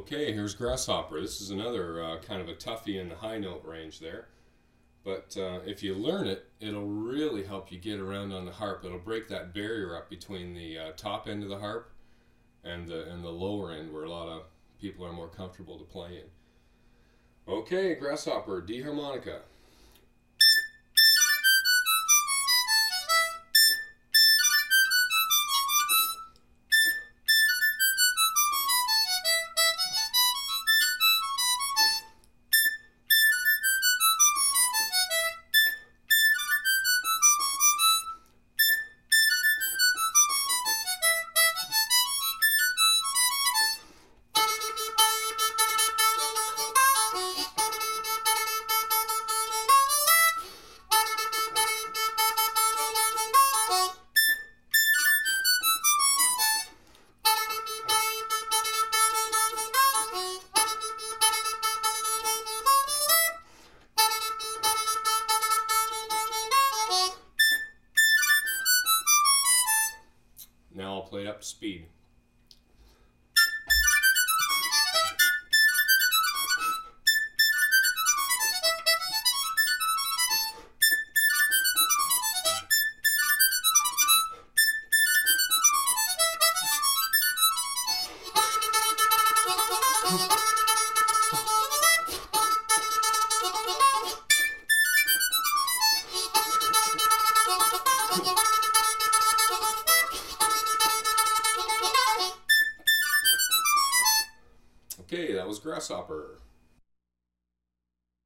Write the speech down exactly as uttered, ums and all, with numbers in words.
Okay, here's Grasshopper. This is another uh, kind of a toughie in the high note range there. But uh, if you learn it, it'll really help you get around on the harp. It'll break that barrier up between the uh, top end of the harp and the, and the lower end, where a lot of people are more comfortable to play in. Okay, Grasshopper, D harmonica. Now I'll play it up to speed. Okay, that was Grasshopper.